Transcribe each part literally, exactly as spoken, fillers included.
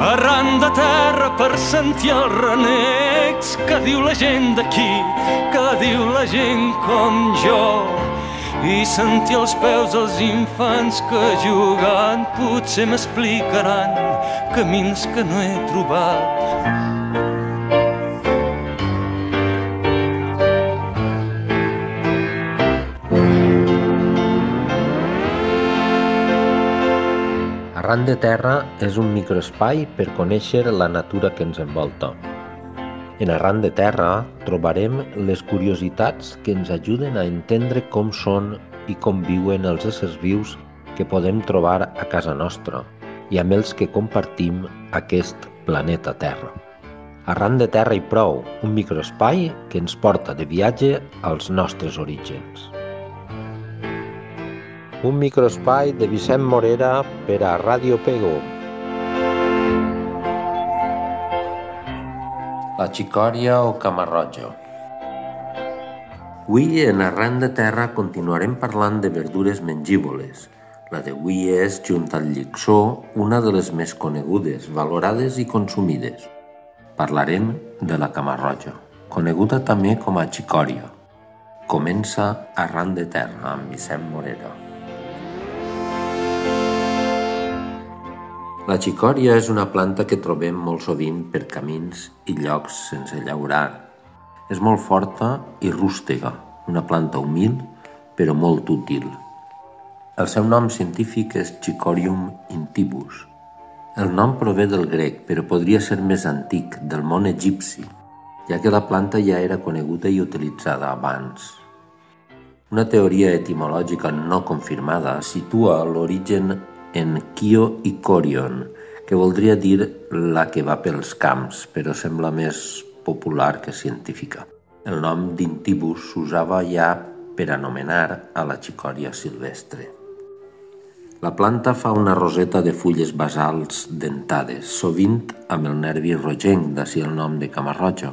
arran de terra per sentir els renecs que diu la gent d'aquí, que diu la gent com jo, i sentir als peus els infants que jugant potser m'explicaran camins que no he trobat. Arran de terra és un microespai per conèixer la natura que ens envolta. En Arran de terra trobarem les curiositats que ens ajuden a entendre com són i com viuen els éssers vius que podem trobar a casa nostra i amb els que compartim aquest planeta Terra. Arran de terra i prou, un microespai que ens porta de viatge als nostres orígens. Un microespai de Vicent Morera per a Ràdio Pego. La xicòria o camarroja. Avui en Arran de terra continuarem parlant de verdures mengívoles. La d'avui és, junt al llicsó, una de les més conegudes, valorades i consumides. Parlarem de la camarroja, coneguda també com a xicòria. Comença Arran de terra amb Vicent Morera. La xicòria és una planta que trobem molt sovint per camins i llocs sense llaurar. És molt forta i rústega, una planta humil però molt útil. El seu nom científic és Chicorium intybus. El nom prové del grec, però podria ser més antic, del món egipci, ja que la planta ja era coneguda i utilitzada abans. Una teoria etimològica no confirmada situa l'origen en Kio i Corion, que voldria dir la que va pels camps, però sembla més popular que científica. El nom d'intybus s'usava ja per anomenar a la xicòria silvestre. La planta fa una roseta de fulles basals dentades, sovint amb el nervi rogenc, d'ací el nom de camarroja.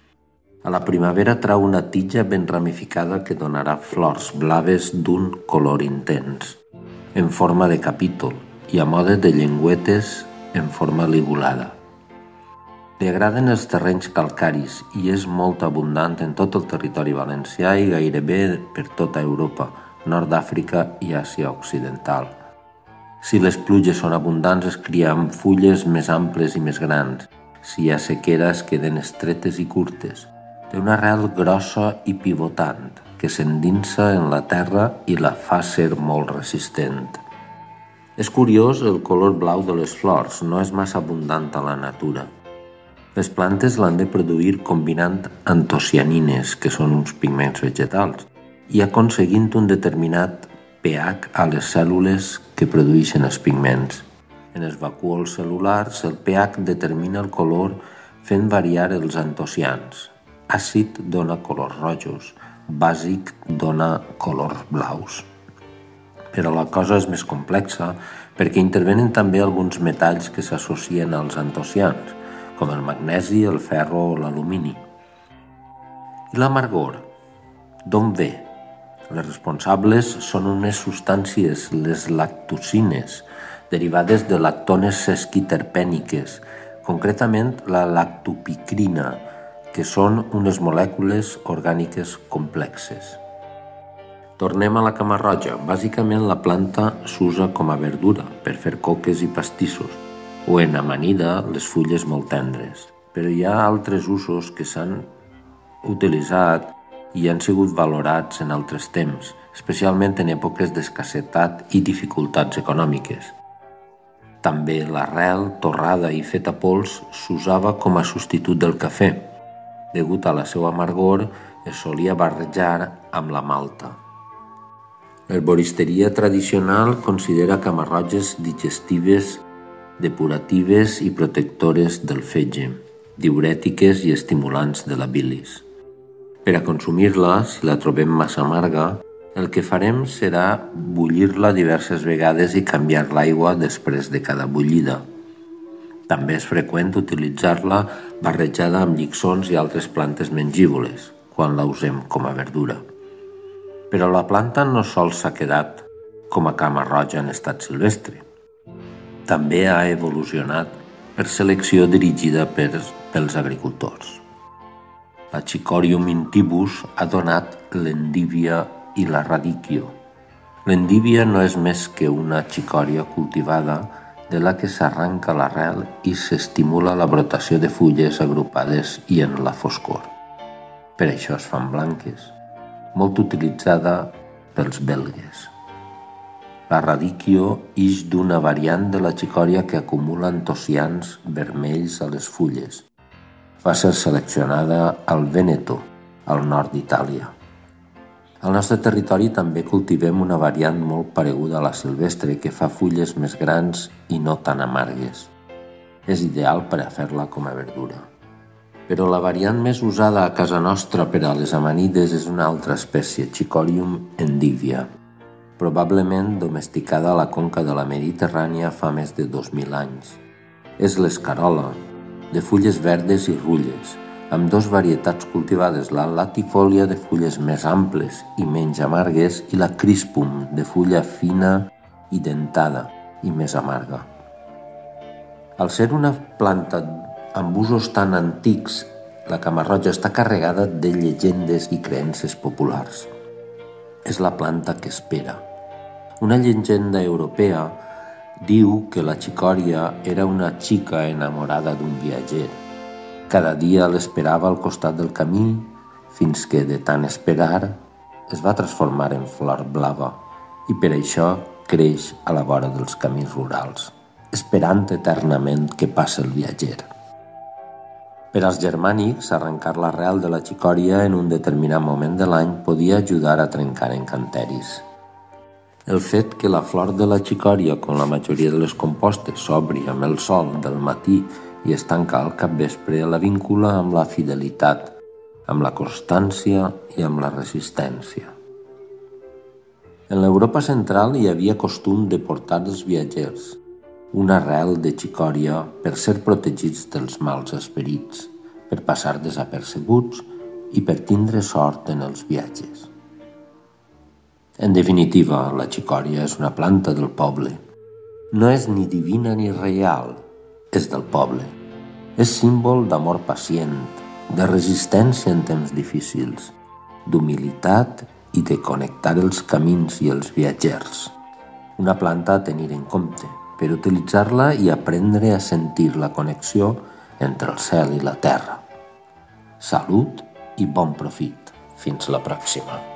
A la primavera trau una tija ben ramificada que donarà flors blaves d'un color intens, en forma de capítol i a mode de llengüetes en forma ligulada. Li agraden els terrenys calcaris i és molt abundant en tot el territori valencià i gairebé per tota Europa, nord d'Àfrica i Àsia Occidental. Si les pluges són abundants es cria amb fulles més amples i més grans. Si hi ha sequera es queden estretes i curtes. Té una arrel grossa i pivotant que s'endinsa en la terra i la fa ser molt resistent. És curiós el color blau de les flors, no és massa abundant a la natura. Les plantes l'han de produir combinant antocianines, que són uns pigments vegetals, i aconseguint un determinat pH a les cèl·lules que produeixen els pigments. En els vacúols cel·lulars, el pH determina el color fent variar els antocians. Àcid dona colors rojos, bàsic dona colors blaus. Però la cosa és més complexa perquè intervenen també alguns metalls que s'associen als antocians, com el magnesi, el ferro o l'alumini. I l'amargor? D'on ve? Les responsables són unes substàncies, les lactocines, derivades de lactones sesquiterpèniques, concretament la lactopicrina, que són unes molècules orgàniques complexes. Tornem a la camarroja. Bàsicament la planta s'usa com a verdura per fer coques i pastissos o en amanida les fulles molt tendres. Però hi ha altres usos que s'han utilitzat i han sigut valorats en altres temps, especialment en èpoques d'escassetat i dificultats econòmiques. També l'arrel, torrada i feta pols s'usava com a substitut del cafè. Degut a la seva amargor, es solia barrejar amb la malta. L'herboristeria tradicional considera camarroges digestives, depuratives i protectores del fetge, diürètiques i estimulants de la bilis. Per a consumir-la, si la trobem massa amarga, el que farem serà bullir-la diverses vegades i canviar l'aigua després de cada bullida. També és freqüent utilitzar-la barrejada amb llicsons i altres plantes mengívoles, quan la usem com a verdura. Però la planta no sols s'ha quedat com a camarroja en estat silvestre. També ha evolucionat per selecció dirigida per, pels agricultors. La Chicorium intybus ha donat l'endívia i la radicchio. L'endívia no és més que una xicòria cultivada de la que s'arranca l'arrel i s'estimula la brotació de fulles agrupades i en la foscor. Per això es fan blanques, molt utilitzada pels belgues. La radicchio ix d'una variant de la xicòria que acumula antocians vermells a les fulles. Va ser seleccionada al Vèneto, al nord d'Itàlia. Al nostre territori també cultivem una variant molt pareguda a la silvestre que fa fulles més grans i no tan amargues. És ideal per a fer-la com a verdura. Però la variant més usada a casa nostra per a les amanides és una altra espècie, Chicorium endivia, probablement domesticada a la conca de la Mediterrània fa més de dos mil anys. És l'escarola, de fulles verdes i rulles, amb dos varietats cultivades, la latifolia de fulles més amples i menys amargues i la crispum de fulla fina i dentada i més amarga. Al ser una planta amb usos tan antics, la camarroja està carregada de llegendes i creences populars. És la planta que espera. Una llegenda europea diu que la xicòria era una xica enamorada d'un viatger. Cada dia l'esperava al costat del camí, fins que, de tant esperar, es va transformar en flor blava i per això creix a la vora dels camins rurals, esperant eternament que passi el viatger. Per als germànics, arrencar l'arrel de la xicòria en un determinat moment de l'any podia ajudar a trencar encanteris. El fet que la flor de la xicòria, com la majoria de les compostes, s'obri amb el sol del matí i es tanca al capvespre, la vincula amb la fidelitat, amb la constància i amb la resistència. En l'Europa central hi havia costum de portar als viatgers una arrel de xicòria per ser protegits dels mals esperits, per passar desapercebuts i per tindre sort en els viatges. En definitiva, la xicòria és una planta del poble. No és ni divina ni reial, és del poble. És símbol d'amor pacient, de resistència en temps difícils, d'humilitat i de connectar els camins i els viatgers. Una planta a tenir en compte, per utilitzar-la i aprendre a sentir la connexió entre el cel i la terra. Salut i bon profit. Fins la pròxima.